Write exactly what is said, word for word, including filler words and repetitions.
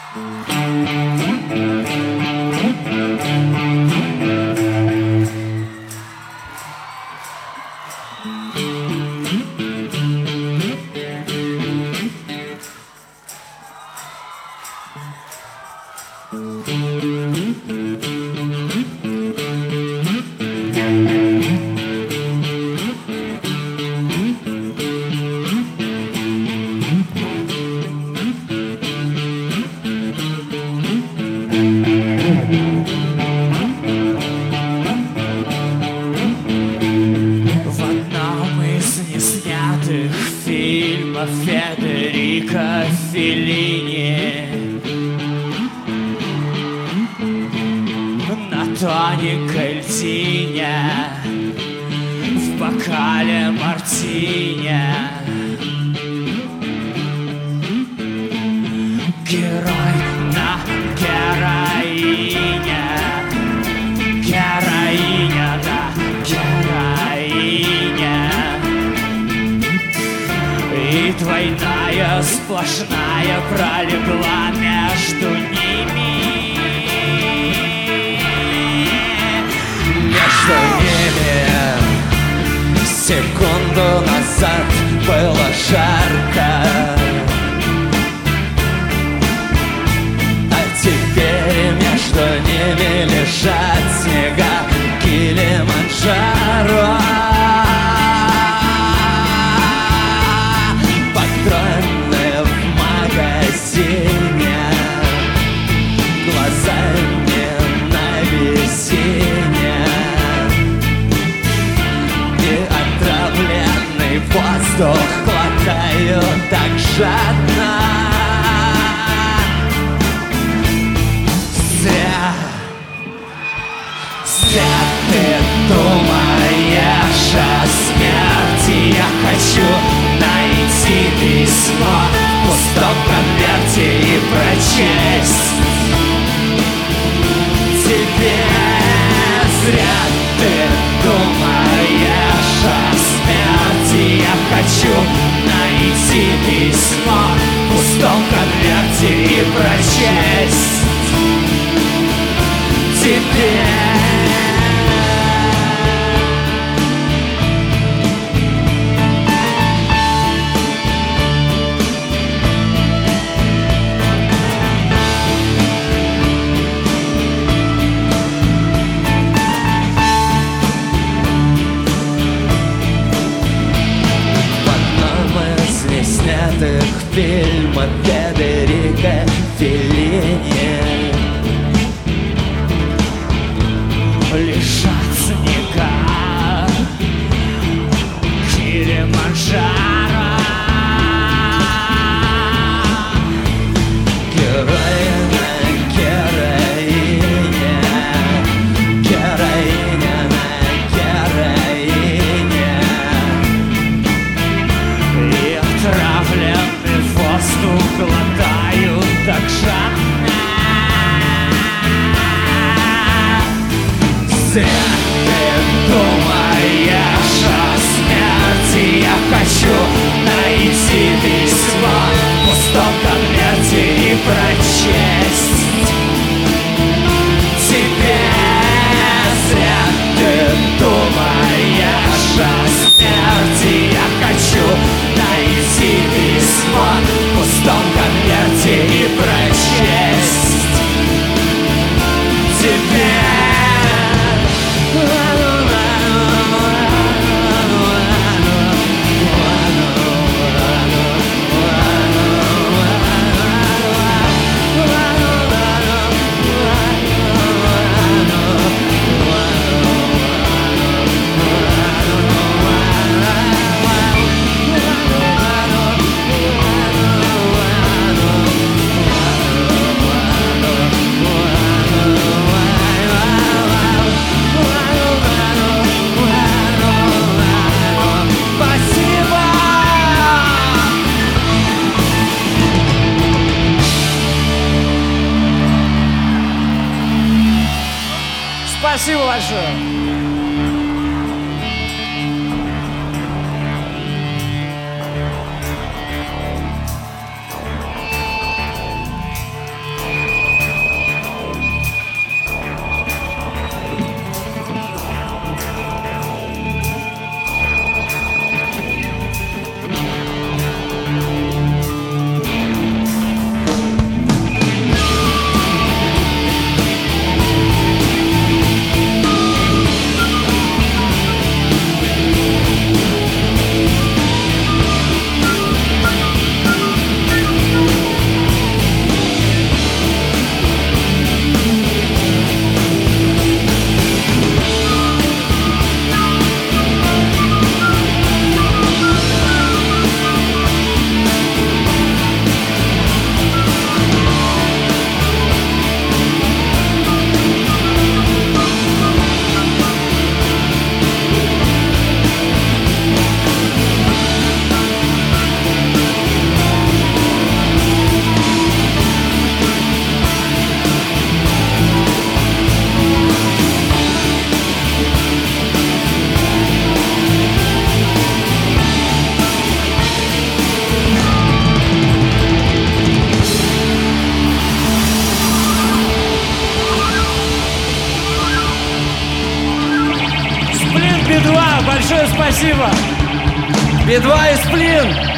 Федерико Феллини на тоненькой льдине в бокале мартини. Герой на героине, героиня, да, героиня. И двойная сплошная пролегла между ними. Между ними секунду назад было жарко, а теперь между ними лежат снега Килиманджаро. Патроны в магазине, глаза не на весенне, и отравленный воздух глотаю так жадно. Зря, зря ты думаешь о смерти. Я хочу найти письмо в пустом конверте и прочесть тебе. Зря ты думаешь о смерти. Я хочу найти письмо в пустом конверте и прочесть тебе. Фильма Федерико Феллини лежат снега Килиманджаро. Героиня, героиня, героиня на героине. И отравленный воздух глотаю так жадно. Зря ты думаешь о смерти. Я хочу найти письмо в пустом конверте и прочесть тебе. Зря ты думаешь о смерти. Я хочу найти письмо в пустом конверте и прочесть тебе. Спасибо большое. спасибо. Би два и Сплин.